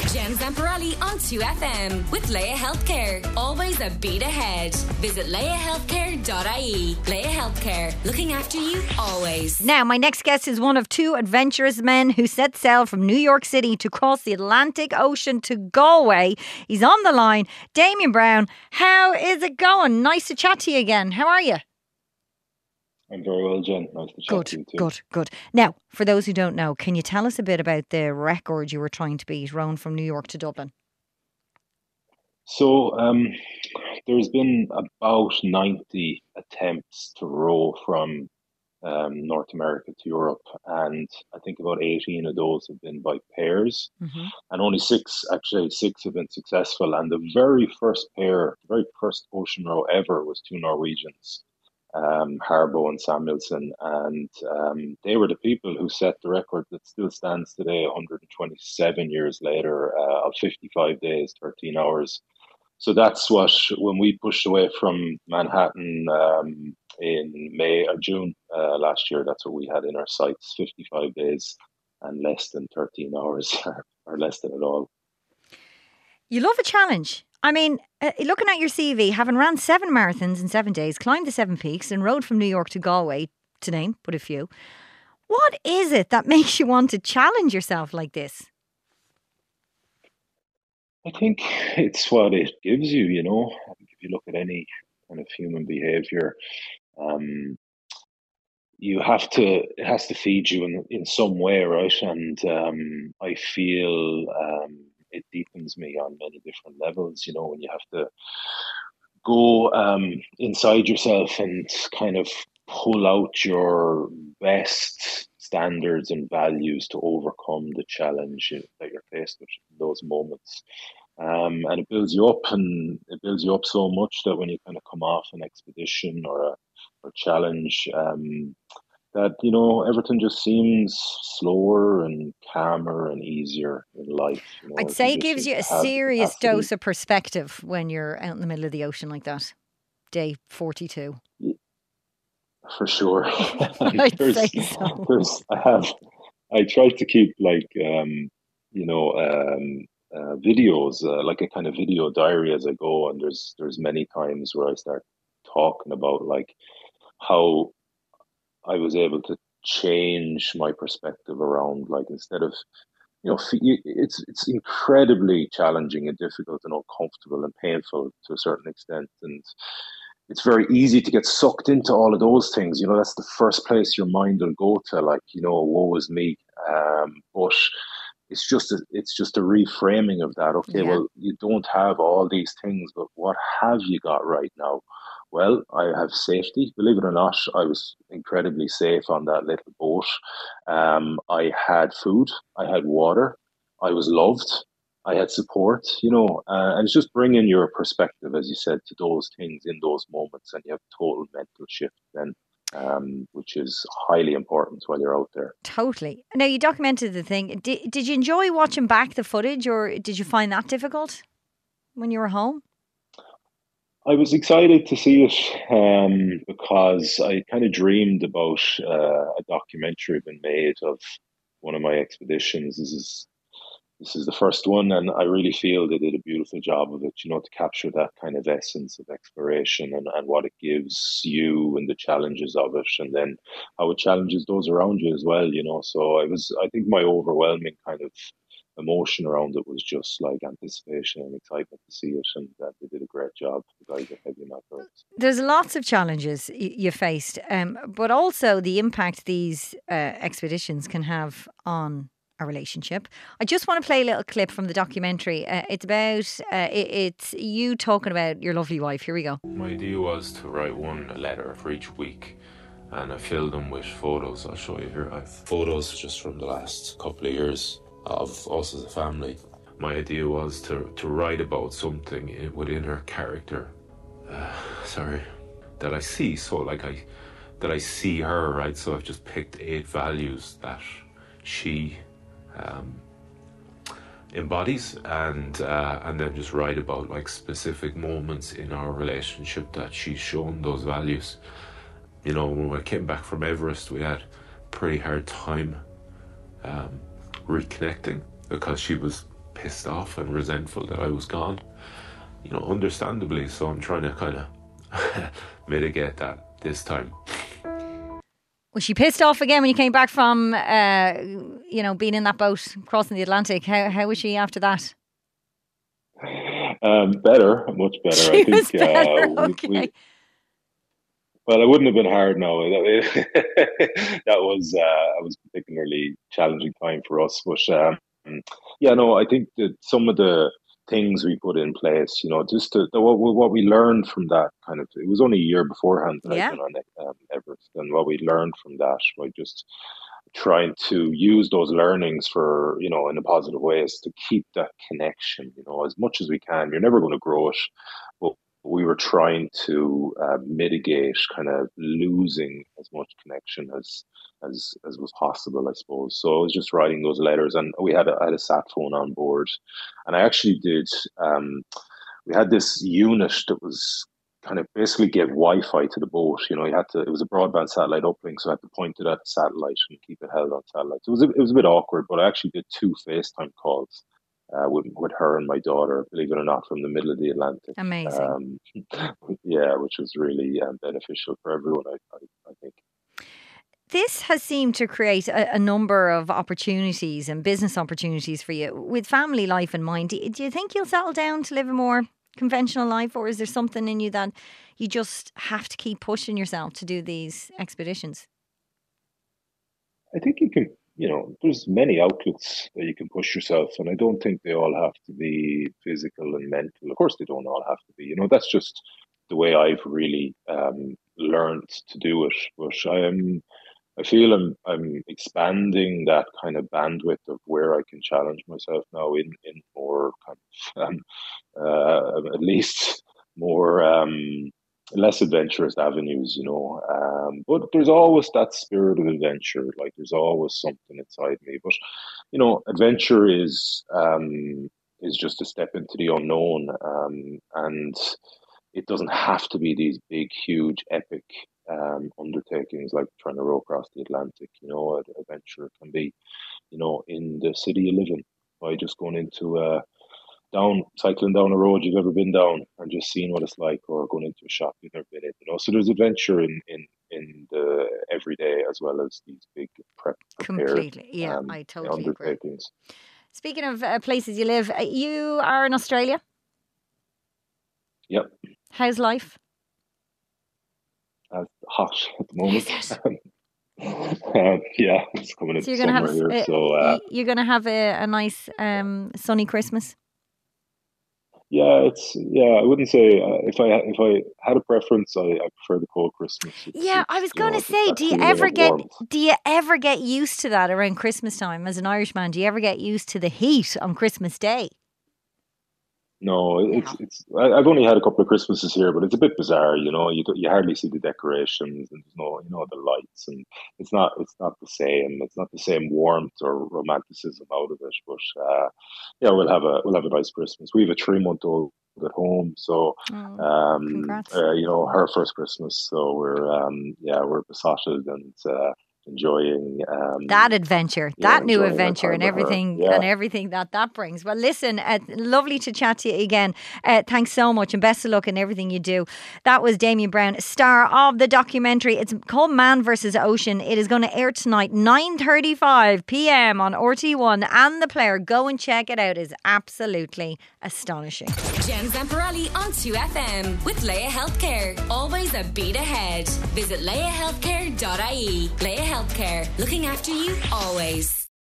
Jen Zamparelli on 2FM with Leia Healthcare. Always a beat ahead. Visit leiahealthcare.ie. Leia Healthcare, looking after you always. Now, my next guest is one of two adventurous men who set sail from New York City to cross the Atlantic Ocean to Galway. He's on the line. Damien Brown, how is it going? Nice to chat to you again. How are you? I'm very well, Jen. Nice to chat to you too. Good. Now, for those who don't know, can you tell us a bit about the record you were trying to beat, rowing from New York to Dublin? So, there's been about 90 attempts to row from North America to Europe, and I think about 18 of those have been by pairs, and only six have been successful. And the very first ocean row ever was two Norwegians, Harbo and Samuelson, and they were the people who set the record that still stands today, 127 years later, of 55 days, 13 hours. So that's what, when we pushed away from Manhattan in May or June last year, that's what we had in our sights, 55 days and less than 13 hours, or less than at all. You love a challenge. I mean, looking at your CV, having ran 7 marathons in 7 days, climbed the 7 peaks and rode from New York to Galway, to name but a few. What is it that makes you want to challenge yourself like this? I think it's what it gives you, you know. I think if you look at any kind of human behavior, it has to feed you in some way, right? And I feel it deepens me on many different levels, you know, when you have to go inside yourself and kind of pull out your best standards and values to overcome the challenge that you're faced with in those moments. And it builds you up so much that when you kind of come off an expedition or a challenge, that, you know, everything just seems slower and calmer and easier in life. You know, I'd say it gives you a serious dose of perspective when you're out in the middle of the ocean like that. Day 42. For sure. I'd say so. I try to keep videos, like a kind of video diary as I go, and there's many times where I start talking about like how I was able to change my perspective around, like, instead of, you know, it's incredibly challenging and difficult and uncomfortable and painful to a certain extent, and it's very easy to get sucked into all of those things. You know, that's the first place your mind will go to, like, you know, woe is me. But it's just a reframing of that. Okay, well, you don't have all these things, but what have you got right now? Well, I have safety. Believe it or not, I was incredibly safe on that little boat. I had food. I had water. I was loved. I had support, you know, and it's just bringing your perspective, as you said, to those things in those moments, and you have total mental shift then, which is highly important while you're out there. Totally. Now, you documented the thing. Did you enjoy watching back the footage, or did you find that difficult when you were home? I was excited to see it because I kind of dreamed about a documentary being made of one of my expeditions. This is the first one, and I really feel they did a beautiful job of it, you know, to capture that kind of essence of exploration and what it gives you and the challenges of it, and then how it challenges those around you as well, you know. So I think my overwhelming kind of emotion around it was just like anticipation and excitement to see it, and that they did a great job, the guys at Heavy Macros. There's lots of challenges you faced, but also the impact these expeditions can have on a relationship. I just want to play a little clip from the documentary. It's about it's you talking about your lovely wife. Here we go. My idea was to write one letter for each week, and I filled them with photos. I'll show you here. I've photos just from the last couple of years of us as a family. My idea was to write about something within her character, that I see. So that I see her, right? So I've just picked 8 values that she embodies, and then just write about like specific moments in our relationship that she's shown those values. You know, when I came back from Everest, we had a pretty hard time reconnecting because she was pissed off and resentful that I was gone, you know, understandably. So I'm trying to kind of mitigate that this time. Was she pissed off again when you came back from, you know, being in that boat crossing the Atlantic? How was she after that? Better, much better. She I think was better, okay. well, it wouldn't have been hard now. That was a particularly challenging time for us. But yeah, no, I think that some of the things we put in place, you know, just what we learned from that kind of, it was only a year beforehand that I'd been on Everest, and what we learned from that, like just trying to use those learnings for, you know, in a positive ways to keep that connection, you know, as much as we can. You're never going to grow it, but we were trying to mitigate kind of losing as much connection as was possible, I suppose. So I was just writing those letters, and I had a sat phone on board, and I actually did. We had this unit that was kind of basically gave Wi-Fi to the boat. You know, you had to. It was a broadband satellite uplink, so I had to point it at the satellite and keep it held on satellite. So it was a bit awkward, but I actually did 2 FaceTime calls with her and my daughter, believe it or not, from the middle of the Atlantic. Amazing. Yeah, which was really beneficial for everyone, I think. This has seemed to create a number of opportunities and business opportunities for you. With family life in mind, do you think you'll settle down to live a more conventional life, or is there something in you that you just have to keep pushing yourself to do these expeditions? I think you can, you know, there's many outlets that you can push yourself, and I don't think they all have to be physical and mental. Of course, they don't all have to be. You know, that's just the way I've really learned to do it. But I feel I'm expanding that kind of bandwidth of where I can challenge myself now in more kind of at least more less adventurous avenues, you know. But there's always that spirit of adventure. Like there's always something inside me. But you know, adventure is just a step into the unknown, and it doesn't have to be these big, huge, epic undertakings like trying to row across the Atlantic. You know, adventure can be, you know, in the city you live in, by just going into cycling down a road you've ever been down and just seeing what it's like, or going into a shop you've never been in. You know, so there's adventure in the everyday as well as these big prepared. Completely, yeah, I totally undertakings. Agree. Speaking of places you live, you are in Australia. Yep. How's life? Hot at the moment. Is it? Yeah, it's coming into summer here. So you're going to have a nice sunny Christmas. Yeah, I wouldn't say if I had a preference, I prefer the cold Christmas. I was going to say, do you ever get used to that around Christmas time as an Irishman? Do you ever get used to the heat on Christmas Day? No, it's. I've only had a couple of Christmases here, but it's a bit bizarre. You know, you hardly see the decorations, and there's no, you know, the lights, and it's not the same. It's not the same warmth or romanticism out of it. But yeah, we'll have a nice Christmas. We have a 3-month-old at home, so you know, her first Christmas. So we're besotted and enjoying that adventure, that new adventure, and everything, and everything that brings. Well, listen, lovely to chat to you again. Thanks so much, and best of luck in everything you do. That was Damien Browne, star of the documentary. It's called Man vs. Ocean. It is going to air tonight, 9:35 p.m. on RT1 and The Player. Go and check it out. It's absolutely astonishing. Jen Zamparelli on 2FM with Leia Healthcare. Always a beat ahead. Visit leiahealthcare.ie. Leia Healthcare, looking after you always.